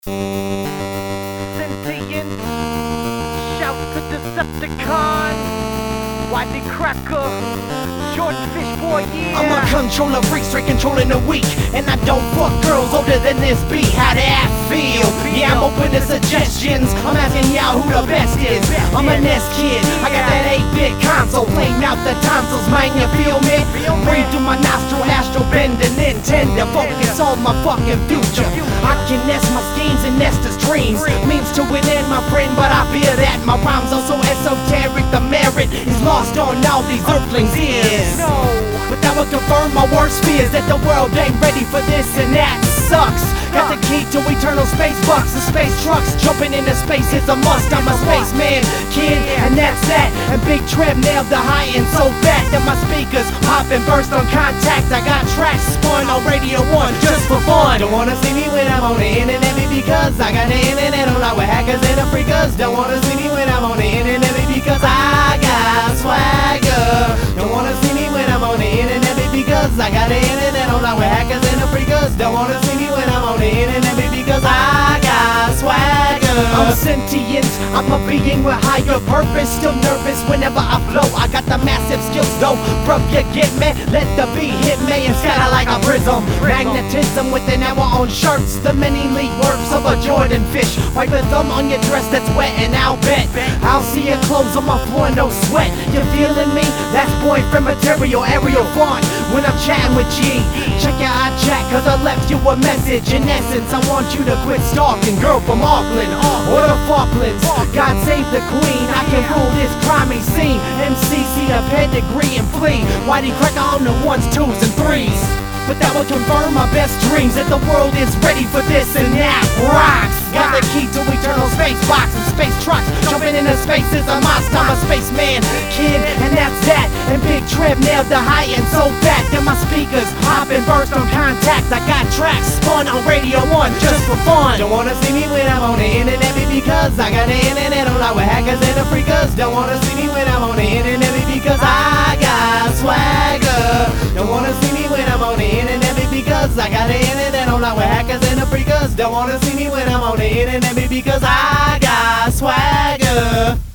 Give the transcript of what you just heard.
Sentient, shout to Decepticon, Waddy Cracker, Jordan Fishboy, yeah. I'm a controller freak, straight controlling the weak, and I don't fuck girls older than this beat. How that feel? Yeah, I'm open to suggestions. I'm asking y'all who the best is. I'm a NES kid, I got that 8-bit console, playing out the tonsils, man, you feel me? Breathe through my nostril, astral bend the Nintendo, focus on my fucking future. I can nest my schemes and nest his dreams. Means to an end, my friend, but I fear that my rhymes are so esoteric. The merit is lost on all these earthlings' ears. But that would confirm my worst fears, that the world ain't ready for this, and that sucks. Got the key to eternal space bucks and space trucks. Jumping into space is a must. I'm a spaceman, kid, and that's that. And Big Trev nailed the high end so fat that my speakers pop and burst on contact. I got tracks spun on Radio 1 just for fun. Don't wanna see me when I'm on the internet, because I got the internet on with hackers and the freakers. Don't wanna see me when I'm on the internet, because I got swagger. Don't wanna see me when I'm on the internet, because I got the internet on with hackers and the freakers. Don't wanna see me when I'm on the internet, because I got swagger. I'm sentient, I'm a being with higher purpose. Still nervous whenever I flow, I got the massive skills though. Bruh, you get me? Let the beat hit me and scatter like a prism. Magnetism within our own shirts, the many league works of a Jordan fish. Wipe a thumb on your dress that's wet and I'll bet I'll see your clothes on my floor, no sweat. You feeling me? That's boyfriend material, aerial font when I'm chatting with G. Check your eye chat, cause I left you a message. In essence, I want you to quit stalking girl from Auckland or the Falklands. God save the queen, I can rule this crimey scene. MCC the pedigree and flee. Waddy Cracker on the 1s, 2s, and 3s. But that will confirm my best dreams, that the world is ready for this, and that rocks. Got the key to eternal space box and space trucks. Jumping into space is a must. I'm a spaceman, kid, and that's that. And Big Trev nailed the high end so fat that my speakers pop and burst on contact. I got tracks spun on Radio 1 just for fun. Don't wanna see me when I'm on the internet, because I got the internet on with hackers and the freakers. Don't wanna see me when I'm on the internet, because I got swagger. Don't wanna see me when I'm on the internet, because I got the internet on with hackers and the freakers. Don't wanna see me when I'm on the internet, because I got swagger.